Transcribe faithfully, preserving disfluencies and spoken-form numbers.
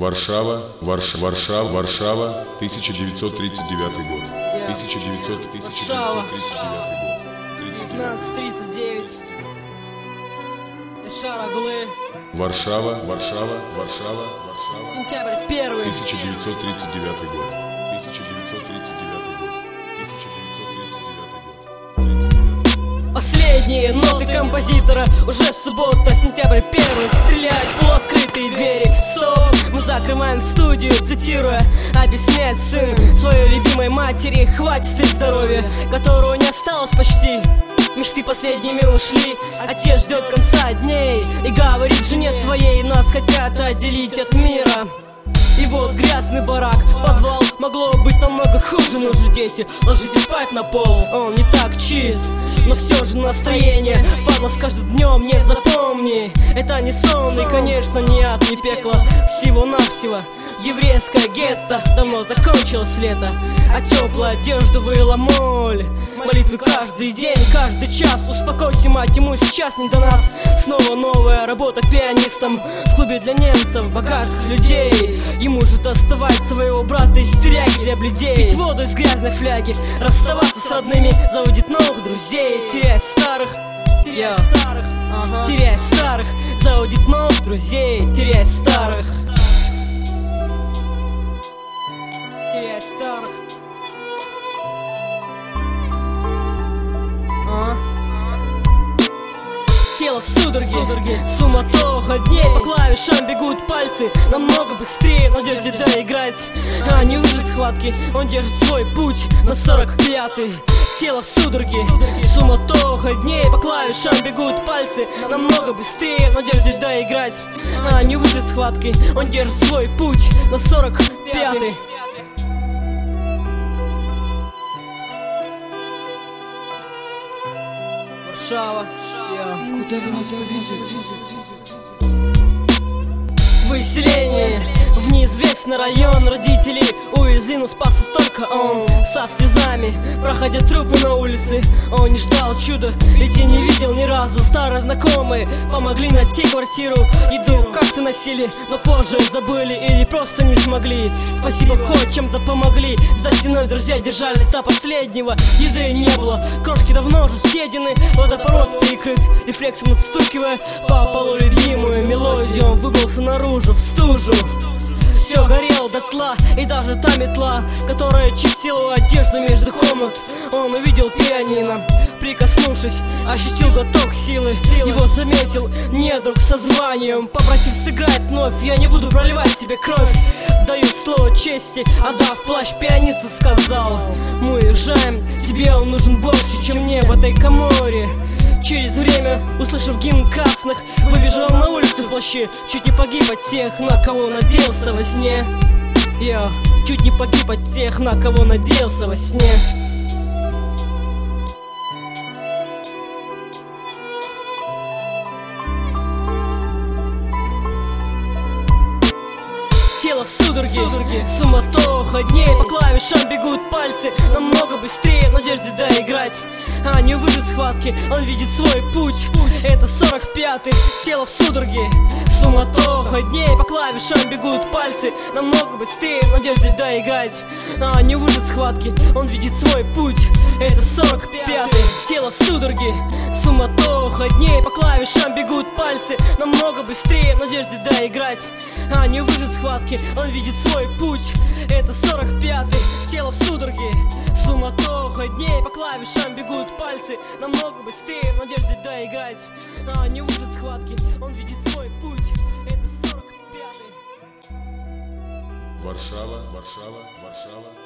Варшава, Варш, Варшава, Варшава, тысяча девятьсот тридцать девятый год. тысяча девятьсот тридцать девятый год. девятнадцать тридцать девять. Шар Оглы. Варшава, Варшава, Варшава, Варшава. Сентябрь первый. тысяча девятьсот тридцать девятый год. тысяча девятьсот тридцать девятый год. тысяча девятьсот тридцать девятый год. Последние ноты композитора. Уже суббота, сентябрь первый. Стреляют в полуоткрытые двери. Стоп, мы закрываем студию, цитируя. Объясняет сын своей любимой матери: хватит ли здоровья, которого не осталось почти. Мечты последними ушли, отец ждет конца дней и говорит жене своей: нас хотят отделить от мира. И вот грязный барак, подвал, могло быть намного хуже. Ну же, дети, ложитесь спать на пол, он не так чист, но все же настроение падало с каждым днем. Нет, запомни, это не сон и, конечно, не ад, не пекло. Всего-навсего еврейское гетто. Давно закончилось лето, а теплая одежда выла моль. Молитвы каждый день, каждый час. Успокойся, мать, ему сейчас не до нас. Снова новая работа пианистом в клубе для немцев, богатых людей. Ему же доставать своего брата из тюряги для бледей. Пить воду из грязной фляги, расставаться с родными, заводить новых друзей. Терять старых, терять старых, ага. терять старых, заводить новых друзей. Терять старых, терять старых. Тело в судороге, суматоха дней. По клавишам бегут пальцы намного быстрее, в надежде доиграть, а не выжить схватки. Он держит свой путь на сорок пятый. Тело в судороге, суматоха дней. По клавишам бегут пальцы намного быстрее, в надежде доиграть, а не выжить схватки. Он держит свой путь на сорок пятый. Варшава, куда вы нас повезете? Выселение в неизвестный район. Родители увезли, но спасся только он. Со слезами, проходя трупы на улице, он не ждал чуда, ведь и не видел ни разу. Старые знакомые помогли найти квартиру. Еду как-то носили, но позже забыли или просто не смогли. Спасибо, хоть чем-то помогли. За стеной друзья держались до последнего. Еды не было, крошки давно уже съедены. Водопровод перекрыт, рефлексом отстукивая по полу любимую мелодию. Он выбрался наружу, в стужу. Все горело дотла, и даже та метла, которая чистила одежду между комнат. Он увидел пианино, прикоснувшись, ощутил глоток силы. Его заметил недруг со званием, попросив сыграть вновь. Я не буду проливать тебе кровь, даю слово чести, отдав плащ пианисту, сказал: мы уезжаем, тебе он нужен больше, чем мне в этой коморе. Через время, услышав гимн красных, выбежал на улицу в плаще. Чуть не погиб от тех, на кого надеялся во сне. Я чуть не погиб от тех, на кого надеялся во сне. Тело в судороге, суматоха дней. По клавишам бегут пальцы намного быстрее, в надежде доиграть, а не выжить схватки. Он видит свой путь, это сорок пятый. Тело в судороге, суматоха дней. По клавишам бегут пальцы намного быстрее, в надежде доиграть, а не выжить схватки. Он видит свой путь, это сорок пятый. Тело в судороге, суматоха дней. По клавишам бегут пальцы намного быстрее, в надежде доиграть, а не выжить схватки. Он видит свой путь, это сорок пятый. Тело в судороге, суматоха дней. По клавишам бегут пальцы намного быстрее, в надежде доиграть, а не выжить схватки. Он видит свой путь, это сорок пятый. Варшава, Варшава, Варшава.